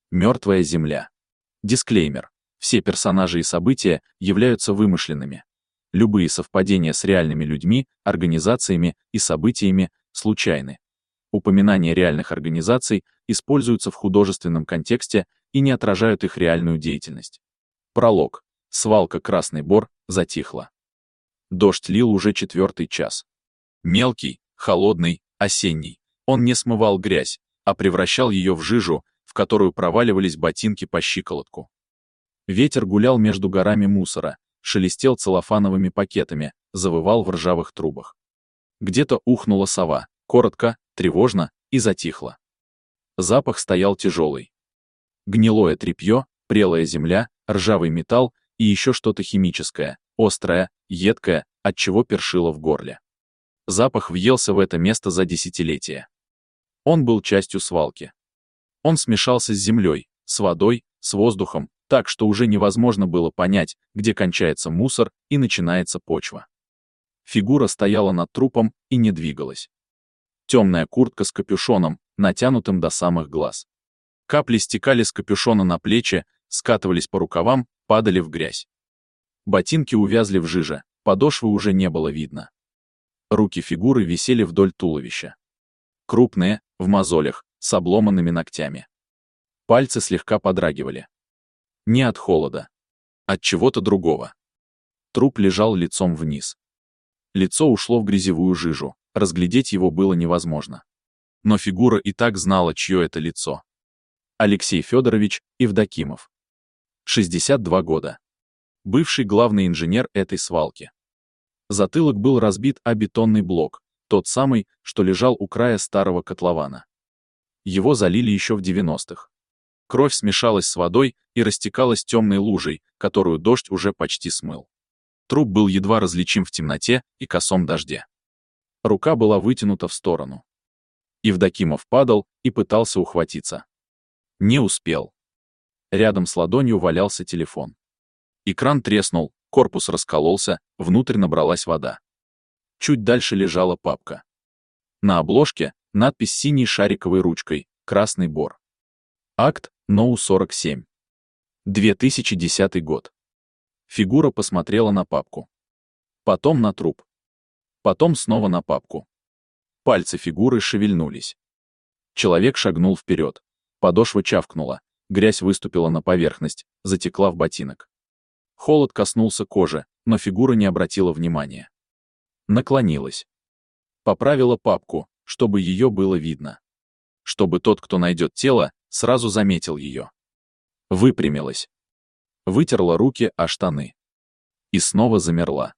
Мертвая земля. Дисклеймер. Все персонажи и события являются вымышленными. Любые совпадения с реальными людьми, организациями и событиями случайны. Упоминания реальных организаций используются в художественном контексте и не отражают их реальную деятельность. Пролог. Свалка Красный Бор затихла. Дождь лил уже 4-й час. Мелкий, холодный, осенний. Он не смывал грязь, а превращал ее в жижу, в которую проваливались ботинки по щиколотку. Ветер гулял между горами мусора, шелестел целлофановыми пакетами, завывал в ржавых трубах. Где-то ухнула сова, коротко, тревожно, и затихла. Запах стоял тяжелый. Гнилое тряпье, прелая земля, ржавый металл и еще что-то химическое, острое, едкое, отчего першило в горле. Запах въелся в это место за десятилетия. Он был частью свалки. Он смешался с землей, с водой, с воздухом, так что уже невозможно было понять, где кончается мусор и начинается почва. Фигура стояла над трупом и не двигалась. Темная куртка с капюшоном, натянутым до самых глаз. Капли стекали с капюшона на плечи, скатывались по рукавам, падали в грязь. Ботинки увязли в жиже, подошвы уже не было видно. Руки фигуры висели вдоль туловища. Крупные, в мозолях, с обломанными ногтями. Пальцы слегка подрагивали. Не от холода. От чего-то другого. Труп лежал лицом вниз. Лицо ушло в грязевую жижу, разглядеть его было невозможно. Но фигура и так знала, чье это лицо. Алексей Федорович Евдокимов. 62 года. Бывший главный инженер этой свалки. Затылок был разбит о бетонный блок, тот самый, что лежал у края старого котлована. Его залили еще в 90-х. Кровь смешалась с водой и растекалась темной лужей, которую дождь уже почти смыл. Труп был едва различим в темноте и косом дожде. Рука была вытянута в сторону. Евдокимов падал и пытался ухватиться. Не успел. Рядом с ладонью валялся телефон. Экран треснул, корпус раскололся, внутрь набралась вода. Чуть дальше лежала папка. На обложке надпись синей шариковой ручкой «Красный Бор». Акт НОУ 47. 2010 год. Фигура посмотрела на папку. Потом на труп. Потом снова на папку. Пальцы фигуры шевельнулись. Человек шагнул вперед. Подошва чавкнула, грязь выступила на поверхность, затекла в ботинок. Холод коснулся кожи, но фигура не обратила внимания. Наклонилась. Поправила папку, чтобы ее было видно. Чтобы тот, кто найдет тело, сразу заметил ее. Выпрямилась. Вытерла руки о штаны. И снова замерла.